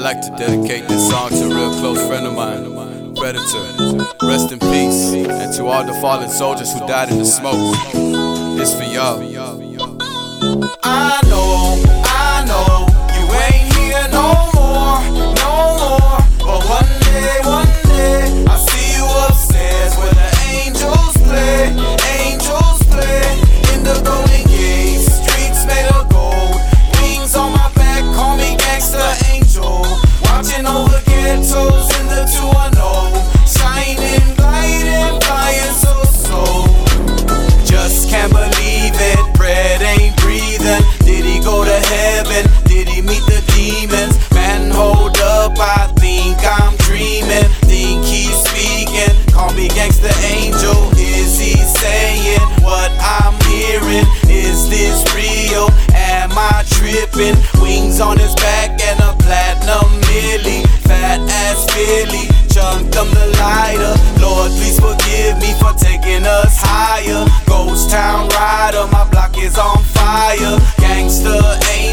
I'd like to dedicate this song to a real close friend of mine, Predator. Rest in peace. And to all the fallen soldiers who died in the smoke. This for y'all. I know, you ain't here no more. But one day, I see you upstairs where the angels play in the golden gates. Streets made of gold, wings on my back, call me gangster angel. Watching over ghettos in the 210, shining, gliding, flying so. Just can't believe it, bread ain't breathing. Did he go to heaven? Did he meet the demons? Man, hold up, I think I'm dreaming. Think he's speaking, call me gangster angel. Is he saying what I'm hearing? Is this real? Am I tripping? Wings on his back and a platinum milli. Fat ass Billy, chunked him the lighter. Lord, please forgive me for taking us higher. Ghost town rider, my block is on fire. Gangster angel.